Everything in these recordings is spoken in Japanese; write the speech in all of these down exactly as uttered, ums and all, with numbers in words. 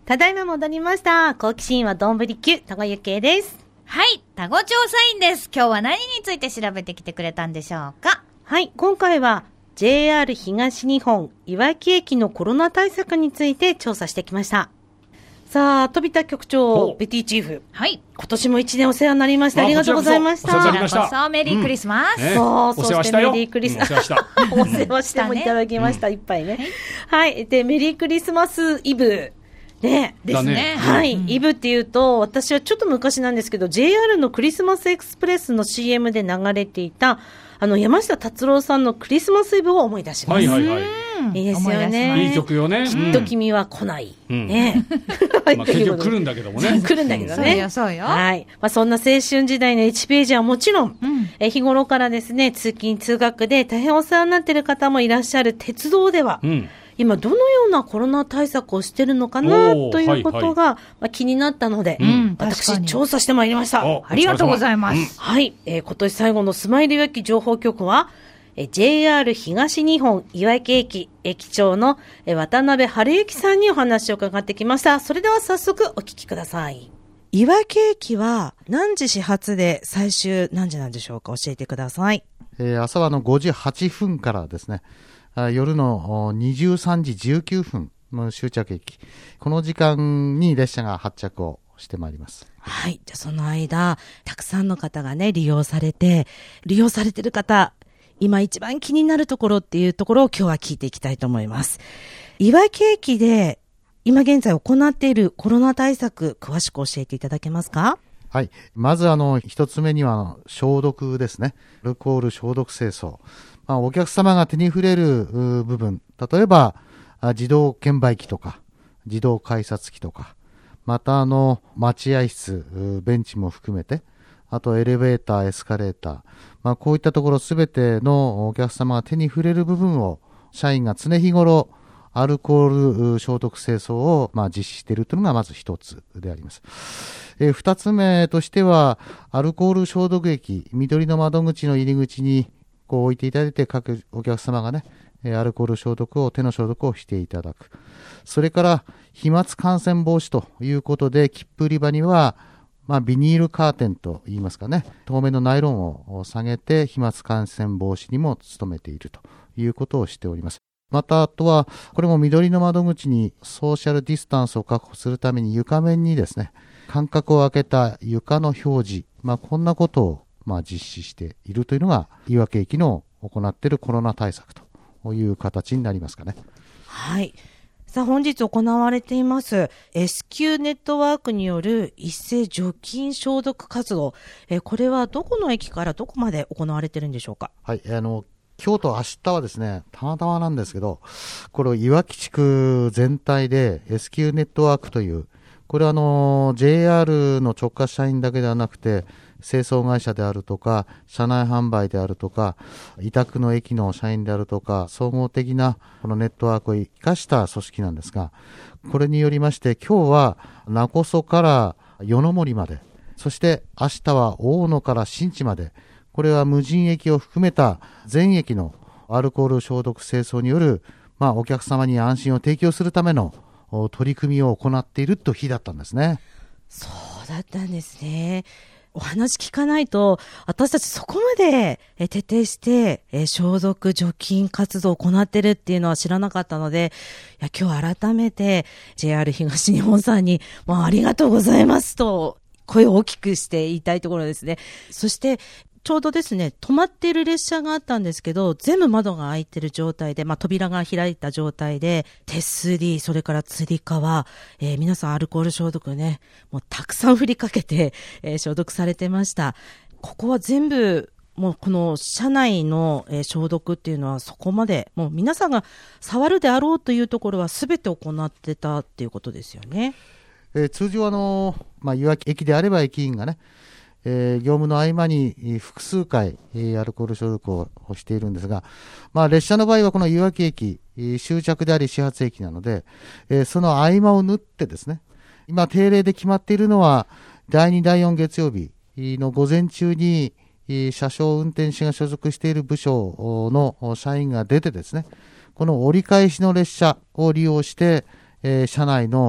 ただいま戻りました。好奇心はどんぶり級、田子ゆけいです。 はい、田子調査員です。今日は何について調べてきてくれたんでしょうか。 はい、今回は ジェイアール 東日本いわき駅のコロナ対策について調査してきました。さあ、飛田局長、ベティチーフ。 はい。 今年も一年お世話になりました。ありがとうございました。 こちらこそメリークリスマス。 うんね、そう、そしてメリークリスマス。お世話してもいただきました。いっぱいね。はい。で、メリークリスマスイブ。ね。 ですね。 はい。うん、イブっていうと、私はちょっと昔なんですけど、ジェイアール のクリスマスエクスプレスの シーエム で流れていた、あの、山下達郎さんのクリスマスイブを思い出します。 はいはいはい。 いいですよね。 いい曲よね。 きっと君は来ない。うん、ね。 まあ結局来るんだけどもね。 来るんだけどね。 そうよ、そうよ。 はい。まあそんな青春時代のいちページはもちろん、うん、え日頃からですね、通勤通学で大変お世話になっている方もいらっしゃる鉄道では、うん、今どのようなコロナ対策をしているのかなということが、はいはい、まあ、気になったので、うん、私調査してまいりました。 ありがとうございます。うん、 はい、えー。今年最後のスマイルいわき情報局は、ジェイアール 東日本いわき駅駅長の渡辺春之さんにお話を伺ってきました。それでは早速お聞きください。いわき駅は何時始発で最終何時なんでしょうか。教えてください。 えー、朝はのごじはっぷんからですね、夜のにじゅうさんじじゅうきゅうふんの終着駅、この時間に列車が発着をしてまいります。 はい。じゃあその間たくさんの方がね利用されて利用されてる方、今一番気になるところっていうところを今日は聞いていきたいと思います。いわき駅で今現在行っているコロナ対策、詳しく教えていただけますか？ はい。まずあの、一つ目には消毒ですね。アルコール消毒清掃。まあ、お客様が手に触れる部分、例えば自動券売機とか、自動改札機とか、またあの、待合室、ベンチも含めて、あとエレベーター、エスカレーター、まあ、こういったところすべてのお客様が手に触れる部分を社員が常日頃アルコール消毒清掃をまあ実施しているというのがまず一つであります。えー、二つ目としてはアルコール消毒液、緑の窓口の入り口にこう置いていただいて各お客様がね、アルコール消毒を手の消毒をしていただく。それから飛沫感染防止ということで切符売り場にはまあ、ビニールカーテンと言いますかね、透明のナイロンを下げて飛沫感染防止にも努めているということをしております。また、あとは、これも緑の窓口にソーシャルディスタンスを確保するために床面にですね、間隔を空けた床の表示、まあ、こんなことをまあ実施しているというのが、いわき駅の行っているコロナ対策という形になりますかね。 はい。さあ本日行われています エスキュー ネットワークによる一斉除菌消毒活動、えこれはどこの駅からどこまで行われているんでしょうか？ はい、あの今日と明日はですね、たまたまなんですけど、これいわき地区全体で エスキュー ネットワークという、これはあの ジェイアール の直轄社員だけではなくて清掃会社であるとか車内販売であるとか委託の駅の社員であるとか総合的なこのネットワークを生かした組織なんですが、これによりまして今日は名古屋から与の森まで、そして明日は大野から新地まで、これは無人駅を含めた全駅のアルコール消毒清掃による、まあ、お客様に安心を提供するための取り組みを行っているという日だったんですね。 そうだったんですね。お話聞かないと私たちそこまで徹底して消毒除菌活動を行っているっていうのは知らなかったので、いや今日改めて ジェイアール 東日本さんにもうありがとうございますと声を大きくして言いたいところですね。そしてちょうどですね、止まっている列車があったんですけど、全部窓が開いている状態で、まあ、扉が開いた状態で、手すり、それからつり革、えー、皆さんアルコール消毒ね、もうたくさん振りかけて、えー、消毒されてました。ここは全部、もうこの車内の、えー、消毒っていうのはそこまで、もう皆さんが触るであろうというところは全て行ってたっていうことですよね。 えー、通常あの、まあ、いわき駅であれば駅員がね、えー、業務の合間に複数回、えー、アルコール消毒をしているんですが、まあ、列車の場合はこのいわき駅、終着であり始発駅なので、えー、その合間を縫ってですね、今定例で決まっているのはだいにだいよん月曜日の午前中に車掌運転士が所属している部署の社員が出てですね、この折り返しの列車を利用して、えー、車内の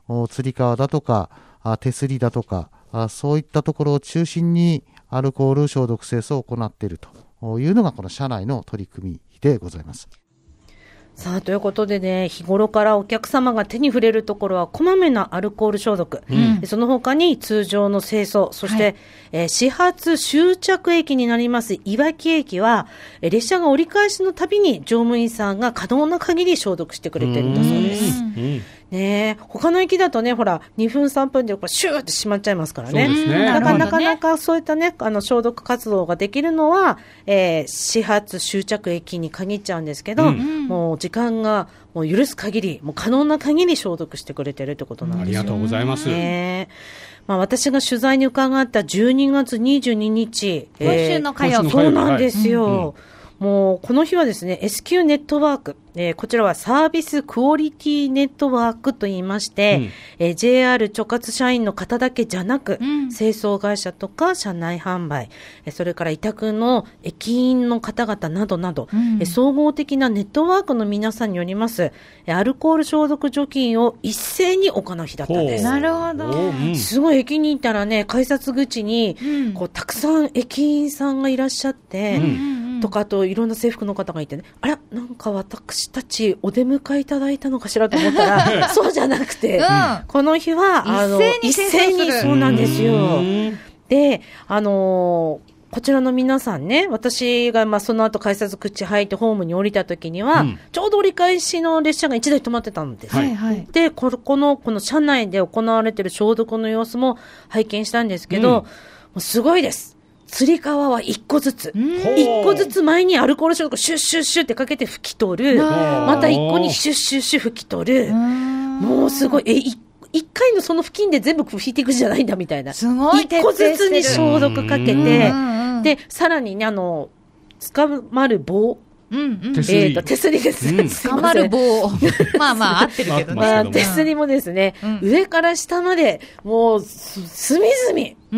つり革だとか、あ手すりだとかあ、そういったところを中心にアルコール消毒清掃を行っているというのがこの社内の取り組みでございます。 さあ、ということでね、日頃からお客様が手に触れるところはこまめなアルコール消毒、うん、その他に通常の清掃、そして、はい、えー、始発終着駅になりますいわき駅は、えー、列車が折り返しのたびに乗務員さんが可能な限り消毒してくれてるんだそうです。ねえ、他の駅だとね、ほら、にふんさんぷんでこうシューってしまっちゃいますからね。 そうですね。 だからなかなかそういったね、あの消毒活動ができるのは、えー、始発終着駅に限っちゃうんですけど、うん、もう時間がもう許す限り、もう可能な限り消毒してくれてるってことなんですよ。 ありがとうございます。 ね、まあ、私が取材に伺ったじゅうにがつにじゅうににち、 今週の火曜日、 そうなんですよ。はい、うんうん、もうこの日はですね、エスキュー ネットワーク、えー、こちらはサービスクオリティネットワークと言いまして、うんえー、ジェイアール 直轄社員の方だけじゃなく、うん、清掃会社とか車内販売、えー、それから委託の駅員の方々などなど、うんえー、総合的なネットワークの皆さんによります、えー、アルコール消毒除菌を一斉に行う日だったんです。 なるほど、 うん、すごい駅に行ったらね、改札口に、うん、こうたくさん駅員さんがいらっしゃって、うんとか、あといろんな制服の方がいてね、あら、なんか私たちお出迎えいただいたのかしらと思ったらそうじゃなくて、うん、この日はあの一斉にそうなんですよ。で、あのーこちらの皆さんね、私がまあその後改札口入ってホームに降りた時には、うん、ちょうど折り返しの列車が一台止まってたんです、はいはい、でこのこの車内で行われている消毒の様子も拝見したんですけど、うん、もうすごいです。つり革はいっこずついっこずつ前にアルコール消毒シュッシュッシュッってかけて拭き取る、またいっこにシュッシュッシュッ拭き取る、もうすごい、えい一回のその付近で全部拭いていくんじゃないんだみたいな、 すごい一個ずつに消毒かけて、でさらにね、あの捕まる棒、うんうん、手すり、えー、と手すりです、うん、 捕まる棒まあまあ合ってるけどね、まあ、 手すりもですね、うん、上から下までもう隅々、うん、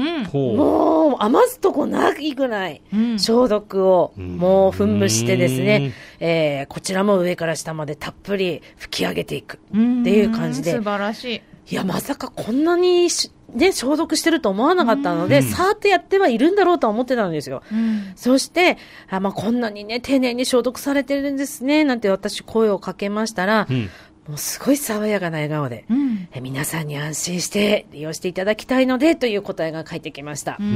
もう余すとこないぐらい消毒をもう噴霧してですね、うん、えー、こちらも上から下までたっぷり拭き上げていくっていう感じで、 素晴らしい。 いや、まさかこんなにね、消毒してると思わなかったので、うん、さーってやってはいるんだろうとは思ってたんですよ。うん、そして、あ、まあ、こんなにね、丁寧に消毒されてるんですね、なんて私声をかけましたら、うん、もうすごい爽やかな笑顔で、うん、え皆さんに安心して利用していただきたいので、という答えが返ってきました。うん、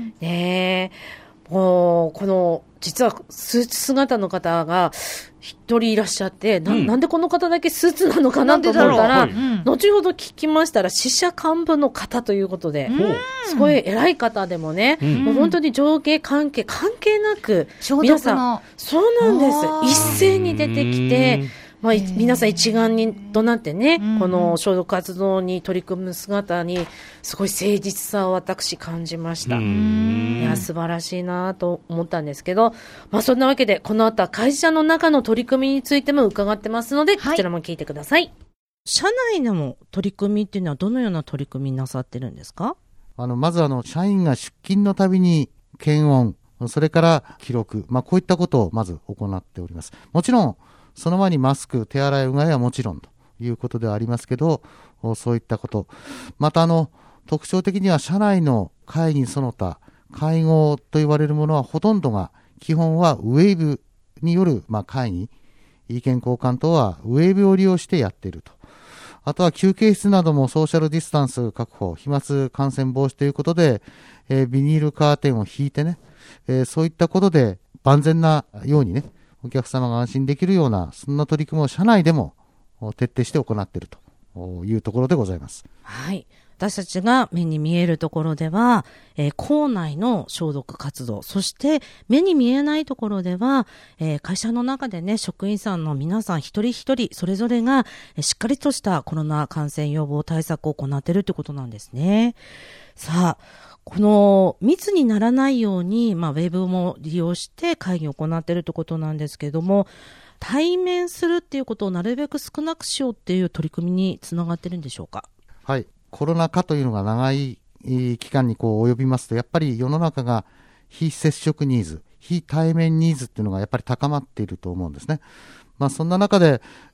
ねえ。もうこの実はスーツ姿の方が一人いらっしゃって、な、うん、なんでこの方だけスーツなのかなと思ったら、はい、後ほど聞きましたら支社幹部の方ということで、うん、すごい偉い方でもね、うん、もう本当に上下関係関係なく皆さん、そうなんです、一斉に出てきて、まあ、皆さん一丸にとなってね、うん、この消毒活動に取り組む姿にすごい誠実さを私感じました。いや、素晴らしいなと思ったんですけど、まあ、そんなわけでこの後は会社の中の取り組みについても伺ってますので、はい、こちらも聞いてください。社内でも取り組みっていうのはどのような取り組みなさってるんですか？ あのまずあの社員が出勤のたびに検温、それから記録、まあ、こういったことをまず行っております。もちろんその前にマスク、手洗い、うがいはもちろんということではありますけど、そういったこと。またあの、特徴的には社内の会議その他、会合と言われるものはほとんどが、基本はウェーブによる、まあ、会議、意見交換等はウェーブを利用してやっていると。あとは休憩室などもソーシャルディスタンス確保、飛沫感染防止ということで、えー、ビニールカーテンを引いてね、えー、そういったことで万全なようにね、お客様が安心できるような、そんな取り組みを社内でも徹底して行っているというところでございます。 はい。私たちが目に見えるところでは、えー、校内の消毒活動、そして目に見えないところでは、えー、会社の中でね、職員さんの皆さん一人一人、それぞれが、えー、しっかりとしたコロナ感染予防対策を行っているということなんですね。さあ、この密にならないように、まあ、ウェブも利用して会議を行っているということなんですけれども、対面するっていうことをなるべく少なくしようっていう取り組みにつながっているんでしょうか？ はい。コロナ禍というのが長い期間にこう及びますと、やっぱり世の中が非接触ニーズ、非対面ニーズっていうのがやっぱり高まっていると思うんですね。まあそんな中で、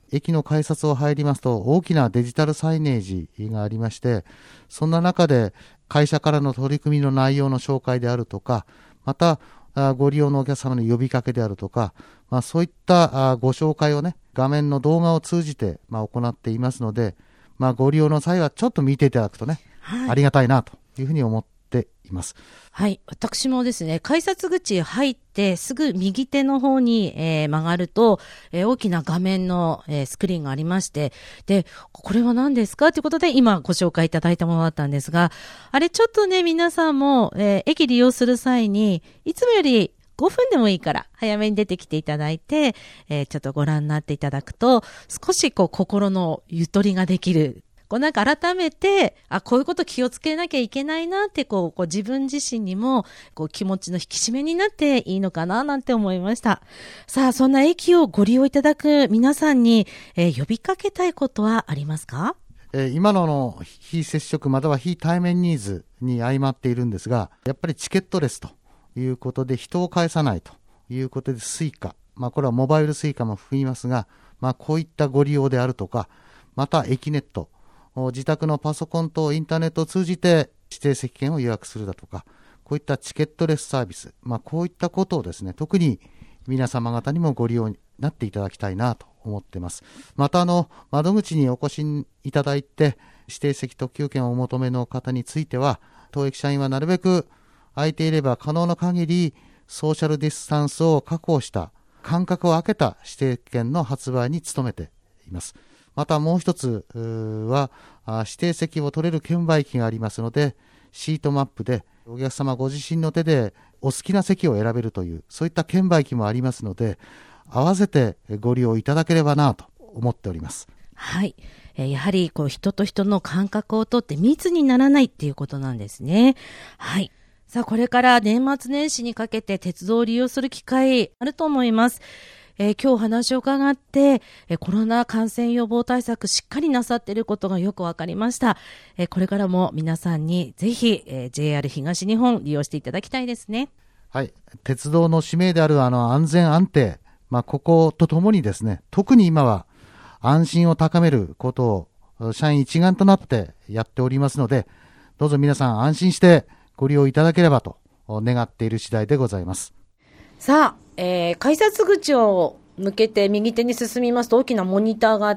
駅の改札を入りますと大きなデジタルサイネージがありまして、そんな中で会社からの取り組みの内容の紹介であるとか、またご利用のお客様の呼びかけであるとか、まあ、そういったご紹介をね、画面の動画を通じてまあ行っていますので、まあ、ご利用の際はちょっと見ていただくとね、はい、ありがたいなというふうに思っています。 はい。私もですね、改札口入ってすぐ右手の方に、えー、曲がると、えー、大きな画面の、えー、スクリーンがありまして、で、これは何ですかということで今ご紹介いただいたものだったんですが、あれちょっとね、皆さんも、えー、駅利用する際に、いつもよりごふんでもいいから早めに出てきていただいて、えー、ちょっとご覧になっていただくと、少しこう心のゆとりができる。こうなんか改めて、あ、こういうこと気をつけなきゃいけないなって、こう、こう自分自身にも、こう気持ちの引き締めになっていいのかななんて思いました。さあ、そんな駅をご利用いただく皆さんに、えー、呼びかけたいことはありますか？ えー、今のの非接触または非対面ニーズに相まっているんですが、やっぱりチケットレスということで人を返さないということでスイカ、まあこれはモバイルスイカも含みますが、まあこういったご利用であるとか、また駅ネット、自宅のパソコンとインターネットを通じて指定席券を予約するだとか、こういったチケットレスサービス、まあこういったことをですね、特に皆様方にもご利用になっていただきたいなと思っています。またあの、窓口にお越しいただいて、指定席特急券をお求めの方については、当駅社員はなるべく空いていれば可能な限りソーシャルディスタンスを確保した間隔を空けた指定券の発売に努めています。またもう一つは指定席を取れる券売機がありますので、シートマップでお客様ご自身の手でお好きな席を選べるという、そういった券売機もありますので、合わせてご利用いただければなと思っております。 はい。えー、やはりこう人と人の間隔をとって密にならないっていうことなんですね。はい。さあ、これから年末年始にかけて鉄道を利用する機会あると思います。えー、今日お話を伺って、えー、コロナ感染予防対策しっかりなさっていることがよくわかりました。えー、これからも皆さんにぜひ、えー、ジェイアール 東日本利用していただきたいですね。 はい。鉄道の使命であるあの安全安定、まあこことともにですね、特に今は安心を高めることを社員一丸となってやっておりますので、どうぞ皆さん安心してご利用いただければと願っている次第でございます。 さあ、えー、改札口を向けて右手に進みますと大きなモニターがあって、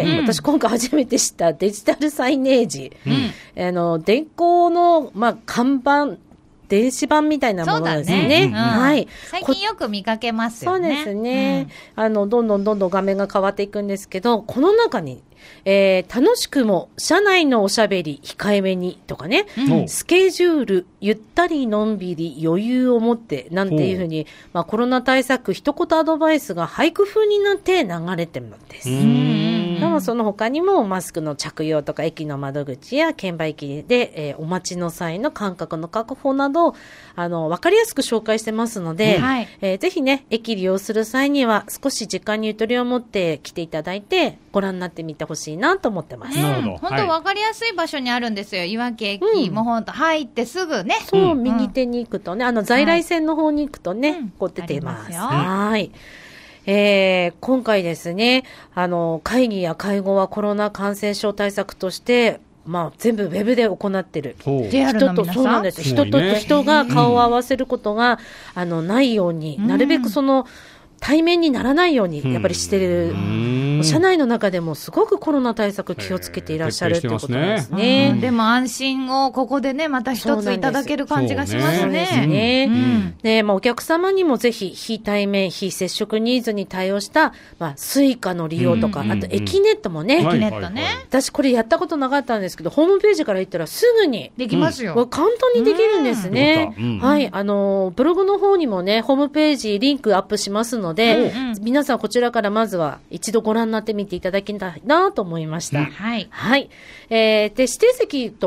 うん、私今回初めて知ったデジタルサイネージ、うん、あの電光の、まあ、看板電子版みたいなものですね。 ね、うん、 はい。 最近よく見かけますよね。 そうですね。うん、あの、どんどんどんどん画面が変わっていくんですけど、この中に、えー、楽しくも車内のおしゃべり控えめにとかね、うん、スケジュールゆったりのんびり余裕を持ってなんていうふうに、まあ、コロナ対策一言アドバイスが俳句風になって流れてるんです。でもその他にもマスクの着用とか駅の窓口や券売機で、えー、お待ちの際の間隔の確保などあの分かりやすく紹介してますので、はい、えー、ぜひね駅利用する際には少し時間にゆとりを持って来ていただいてご覧になってみてほしいなと思ってます。 なるほど。本当分かりやすい場所にあるんですよ。いわき駅、うん、もう本当入ってすぐね。 そう、うん、右手に行くとね、あの在来線の方に行くとね、はい、こう出てます。はい。えー、今回ですね、あの会議や会合はコロナ感染症対策として。まあ、全部ウェブで行ってる。人と、そうなんです。人と人が顔を合わせることが、うん、あの、ないように、なるべくその、対面にならないように、やっぱりしてる。社内の中でもすごくコロナ対策気をつけていらっしゃるということですね。 うん、でも安心をここでね、また一ついただける感じがしますね。そうですね。うん、で、まあ、お客様にもぜひ、非対面、非接触ニーズに対応した、まあ、スイカの利用とか、うん、あと、エキネットもね。エキネットね。 私、これやったことなかったんですけど、ホームページから行ったらすぐに。 できますよ。 うん、簡単にできるんですね。うん、はい。あの、ブログの方にもね、ホームページ、リンクアップしますので、うんうん、皆さんこちらからまずは一度ご覧になってみていただきたいなと思いました。うん、はい。はい。えー、で、指定席とも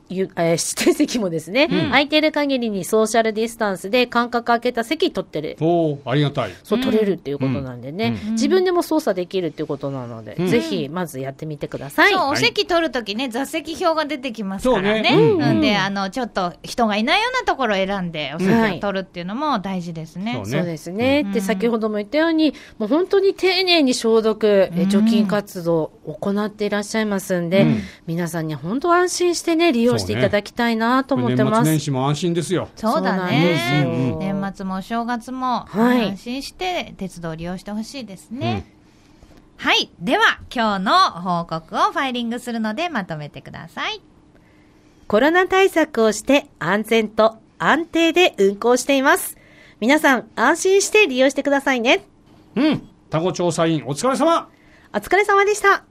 ゆえー指定席もですね、 うん空いてる限りにソーシャルディスタンスで間隔空けた席取ってる。 おー、ありがたい。 そう取れるっていうことなんでね、 うん自分でも操作できるっていうことなので、 うんぜひまずやってみてください。 そう、 はいお席取るときね、座席表が出てきますからね。 そうねうんうんで、あの、ちょっと人がいないようなところを選んで、お席を取るっていうのも大事ですね。 そうねそうですね。 うんで、先ほども言ったように、もう本当に丁寧に消毒、え除菌活動を行っていらっしゃいますんで、 うん皆さんには本当安心してね、利用していただきたいなと思ってます。 年末年始も安心ですよ。 そうだそうなんですねよ。 年末もお正月もはい安心して鉄道を利用してほしいですね。はい。では、今日の報告をファイリングするのでまとめてください。 コロナ対策をして安全と安定で運行しています。皆さん安心して利用してくださいね。 うん。タコ調査員お疲れ様。 お疲れ様でした。